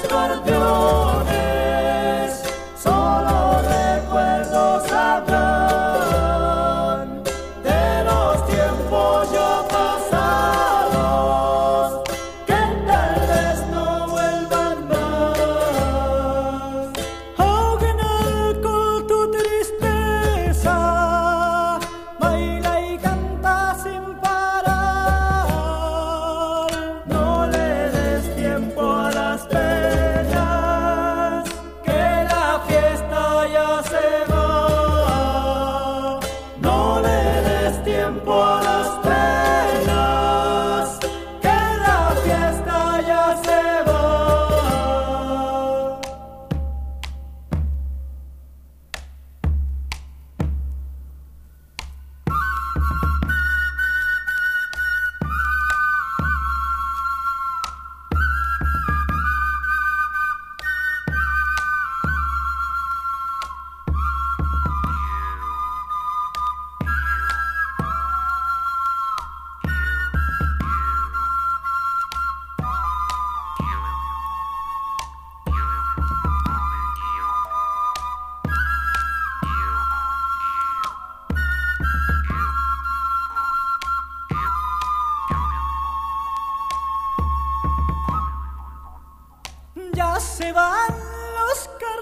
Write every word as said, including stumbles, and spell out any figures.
escorpiones, solo recuerdos habrán de los tiempos ya pasados, que tal vez no vuelvan más. Ahoga en alcohol tu tristeza, baila y canta sin parar. No le des tiempo a las penas, que la fiesta ya se va. No le des tiempo a las penas, que la fiesta ya se va. Ya se van los